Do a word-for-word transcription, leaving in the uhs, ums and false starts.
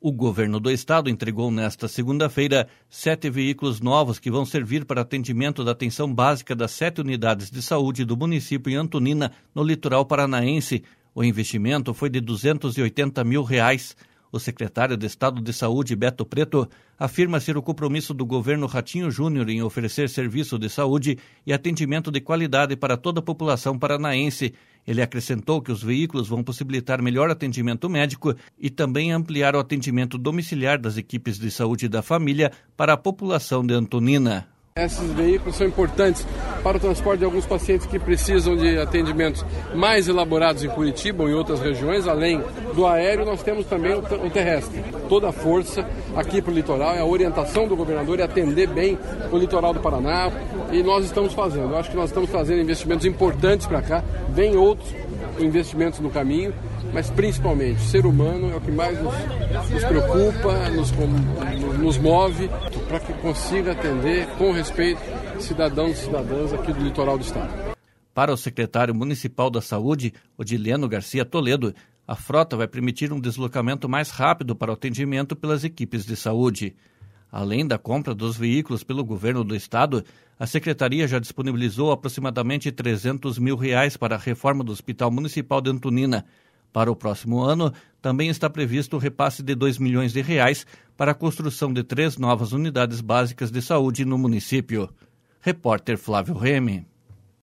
O governo do estado entregou nesta segunda-feira sete veículos novos que vão servir para atendimento da atenção básica das sete unidades de saúde do município em Antonina, no litoral paranaense. O investimento foi de duzentos e oitenta mil reais. O secretário de Estado de Saúde, Beto Preto, afirma ser o compromisso do governo Ratinho Júnior em oferecer serviço de saúde e atendimento de qualidade para toda a população paranaense. Ele acrescentou que os veículos vão possibilitar melhor atendimento médico e também ampliar o atendimento domiciliar das equipes de saúde da família para a população de Antonina. Esses veículos são importantes para o transporte de alguns pacientes que precisam de atendimentos mais elaborados em Curitiba ou em outras regiões. Além do aéreo, nós temos também o terrestre. Toda a força aqui para o litoral, é a orientação do governador é atender bem o litoral do Paraná e nós estamos fazendo. Eu acho que nós estamos fazendo investimentos importantes para cá, vem outros investimentos no caminho, mas principalmente o ser humano é o que mais nos, nos preocupa, nos, nos move, para que consiga atender com respeito cidadãos e cidadãs aqui do litoral do estado. Para o secretário municipal da Saúde, Odileno Garcia Toledo, a frota vai permitir um deslocamento mais rápido para o atendimento pelas equipes de saúde. Além da compra dos veículos pelo governo do estado, a secretaria já disponibilizou aproximadamente trezentos mil reais para a reforma do Hospital Municipal de Antonina. Para o próximo ano, também está previsto o repasse de dois milhões de reais para a construção de três novas unidades básicas de saúde no município. Repórter Flávio Reme.